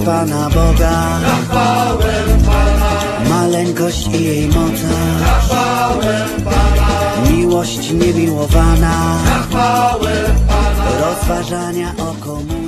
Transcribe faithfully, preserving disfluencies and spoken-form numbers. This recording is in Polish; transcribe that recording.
Pana Boga, na chwałę Pana, maleńkość i jej moce, na chwałę Pana, miłość niemiłowana, na chwałę Pana, rozważania o komunii.